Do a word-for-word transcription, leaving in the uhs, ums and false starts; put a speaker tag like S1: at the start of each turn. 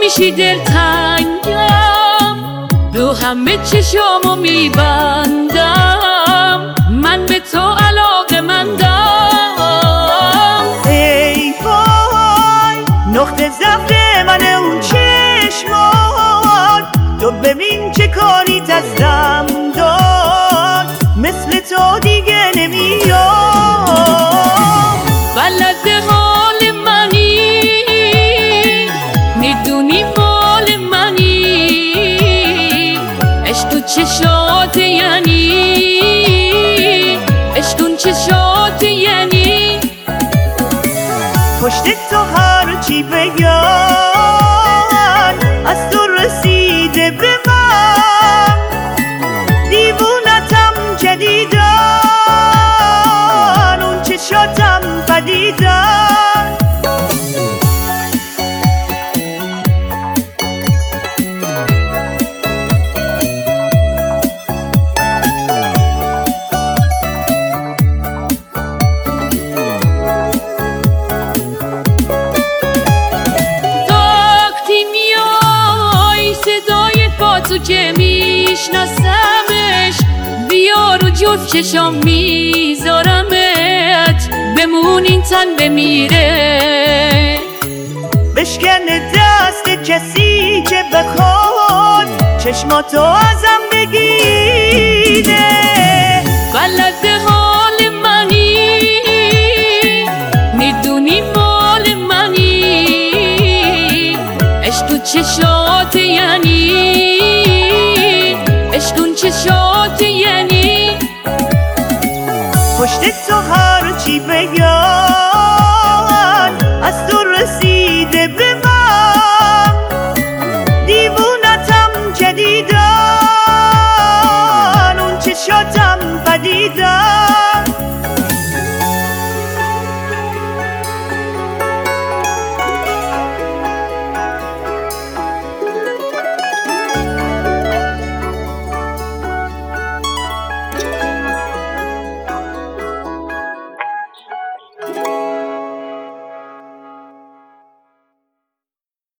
S1: میشی دلتنگم، رو همه چشامو میبندم، من به تو علاقه مندم.
S2: ای وای نقطه ضعف من اون چشمات، تو ببین چه کاری دستم داد، مثل تو دیگه نمیام.
S1: بلد حال منی، میدونی مال منی، عشق تو چشات یعنی، عشق اون چشات یعنی.
S2: پشت تو هر چی بگن از تو رسیده به من، دیوونتم جدیدن، اون چشاتم پدیدن.
S1: تو که میشناسمش، بیا رو جز چشام میذارمت، بمون این تن بمیره.
S2: بشکن دست کسی که بخواد چشماتو ازم بگیره.
S1: بلد حال منی، میدونی مال منی، عشق تو چشات یعنی، عشق اون چشات یعنی.
S2: پشت تو هر چی بگم